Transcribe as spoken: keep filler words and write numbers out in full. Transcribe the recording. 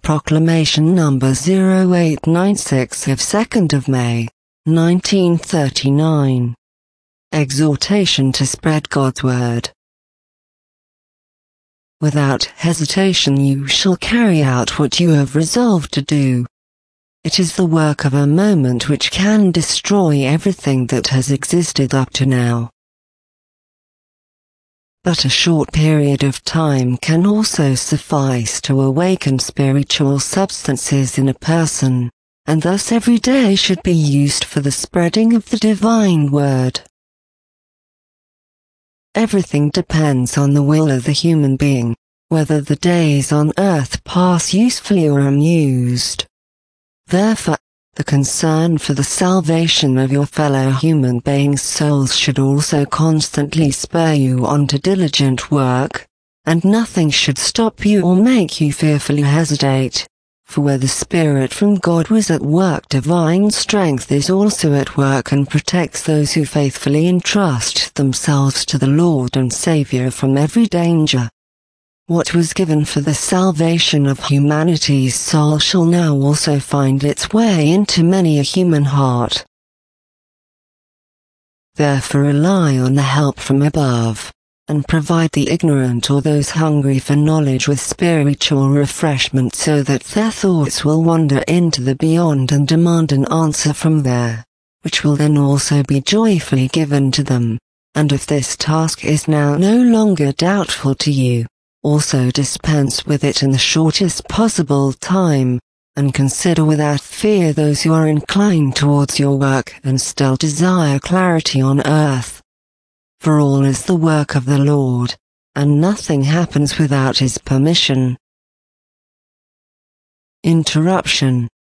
Proclamation number zero eight nine six of second of May, nineteen thirty-nine. Exhortation to spread God's word. Without hesitation you shall carry out what you have resolved to do. It is the work of a moment which can destroy everything that has existed up to now. But a short period of time can also suffice to awaken spiritual substances in a person, and thus every day should be used for the spreading of the divine word. Everything depends on the will of the human being, whether the days on earth pass usefully or unused. Therefore, the concern for the salvation of your fellow human beings' souls should also constantly spur you on to diligent work, and nothing should stop you or make you fearfully hesitate, for where the Spirit from God was at work, divine strength is also at work and protects those who faithfully entrust themselves to the Lord and Saviour from every danger. What was given for the salvation of humanity's soul shall now also find its way into many a human heart. Therefore rely on the help from above, and provide the ignorant or those hungry for knowledge with spiritual refreshment so that their thoughts will wander into the beyond and demand an answer from there, which will then also be joyfully given to them, and if this task is now no longer doubtful to you, also dispense with it in the shortest possible time, and consider without fear those who are inclined towards your work and still desire clarity on earth. For all is the work of the Lord, and nothing happens without His permission. Interruption.